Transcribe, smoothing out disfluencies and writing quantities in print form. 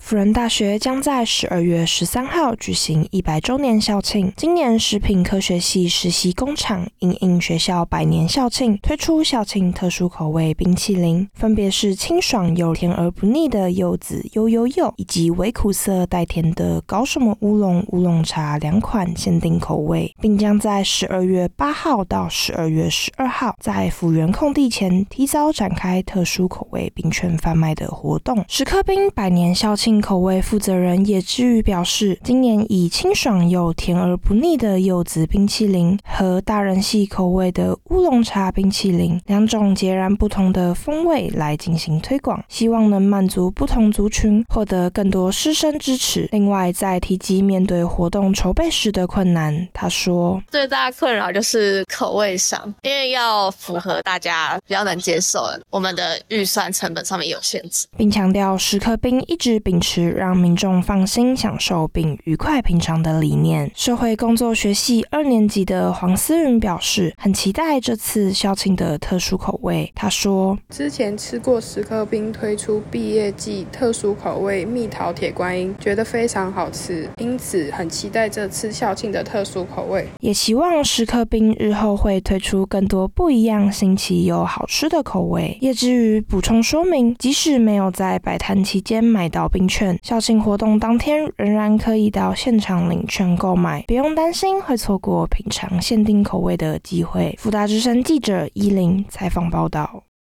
辅仁大学将在12月13号举行100周年校庆。今年食品科学系实习工厂因应学校100年校庆，推出校庆特殊口味冰淇淋，分别是清爽又甜而不腻的柚子悠悠柚，以及微苦涩带甜的搞什么乌龙茶2款限定口味，并将在12月8号到12月12号在辅仁空地前提早展开特殊口味冰券贩卖的活动。时刻冰100年校庆口味负责人叶之瑜表示，今年以清爽又甜而不腻的柚子冰淇淋和大人系口味的乌龙茶冰淇淋2种截然不同的风味来进行推广，希望能满足不同族群，获得更多师生支持。另外，在提及面对活动筹备时的困难，他说最大困扰就是口味上，因为要符合大家比较能接受的，我们的预算成本上面有限制， 并强调时刻冰一直秉持让民众放心享受并愉快品尝的理念。社会工作学系2年级的黄思云表示，很期待这次校庆的特殊口味。他说， 之前吃过时刻冰推出毕业季特殊口味蜜桃铁观音，觉得非常好吃，因此很期待这次校庆的特殊口味， 也希望时刻冰日后会推出更多不一样、新奇又好吃的口味。叶之瑜补充说明，即使没有在摆摊期间买到冰券，校庆活动当天仍然可以到现场领券购买，不用担心会错过品尝限定口味的机会。辅大之声记者依林采访报道。